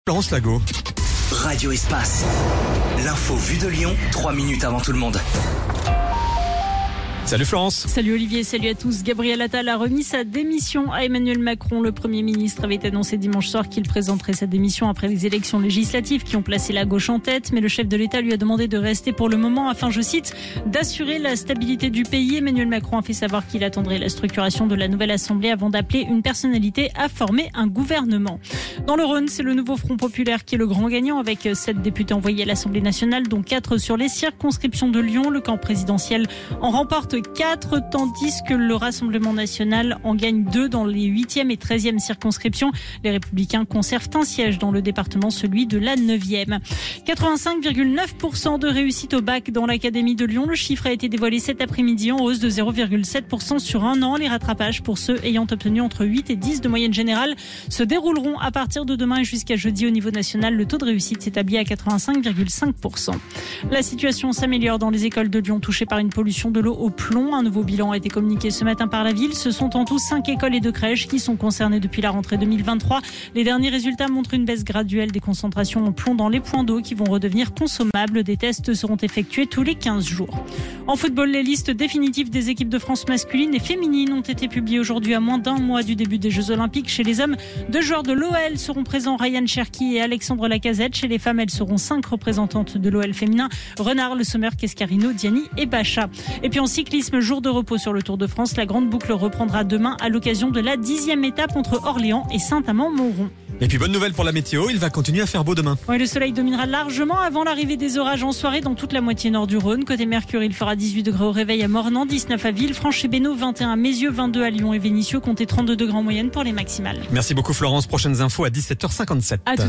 Florence Lago. Radio Espace. L'info vue de Lyon, 3 minutes avant tout le monde. Salut Florence. Salut Olivier, salut à tous. Gabriel Attal a remis sa démission à Emmanuel Macron. Le Premier ministre avait annoncé dimanche soir qu'il présenterait sa démission après les élections législatives qui ont placé la gauche en tête. Mais le chef de l'État lui a demandé de rester pour le moment afin, je cite, d'assurer la stabilité du pays. Emmanuel Macron a fait savoir qu'il attendrait la structuration de la nouvelle Assemblée avant d'appeler une personnalité à former un gouvernement. Dans le Rhône, c'est le nouveau Front populaire qui est le grand gagnant avec 7 députés envoyés à l'Assemblée nationale, dont 4 sur les circonscriptions de Lyon. Le camp présidentiel en remporte 4, tandis que le Rassemblement national en gagne 2 dans les 8e et 13e circonscriptions. Les Républicains conservent un siège dans le département, celui de la 9e. 85,9% de réussite au bac dans l'Académie de Lyon. Le chiffre a été dévoilé cet après-midi en hausse de 0,7% sur un an. Les rattrapages pour ceux ayant obtenu entre 8 et 10 de moyenne générale se dérouleront à partir de demain et jusqu'à jeudi au niveau national. Le taux de réussite s'établit à 85,5%. La situation s'améliore dans les écoles de Lyon touchées par une pollution de l'eau au plomb. Un nouveau bilan a été communiqué ce matin par la ville. Ce sont en tout 5 écoles et 2 crèches qui sont concernées depuis la rentrée 2023. Les derniers résultats montrent une baisse graduelle des concentrations en plomb dans les points d'eau qui vont redevenir consommables. Des tests seront effectués tous les 15 jours. En football, les listes définitives des équipes de France masculines et féminines ont été publiées aujourd'hui à moins d'un mois du début des Jeux Olympiques. Chez les hommes, 2 joueurs de l'OL seront présents, Ryan Cherki et Alexandre Lacazette. Chez les femmes, elles seront 5 représentantes de l'OL féminin, Renard, Le Sommer, Kescarino, Diani et Bacha. Et puis en cyclisme, jour de repos sur le Tour de France. La grande boucle reprendra demain à l'occasion de la 10e étape entre Orléans et Saint-Amand-Montrond. Et puis bonne nouvelle pour la météo, il va continuer à faire beau demain. Oui, le soleil dominera largement avant l'arrivée des orages en soirée dans toute la moitié nord du Rhône. Côté Mercure, il fera 18 degrés au réveil à Mornan, 19 à Villefranche et Bénaud, 21 à Mézieux, 22 à Lyon et Vénissieux, comptez 32 degrés en moyenne pour les maximales. Merci beaucoup Florence, prochaines infos à 17h57.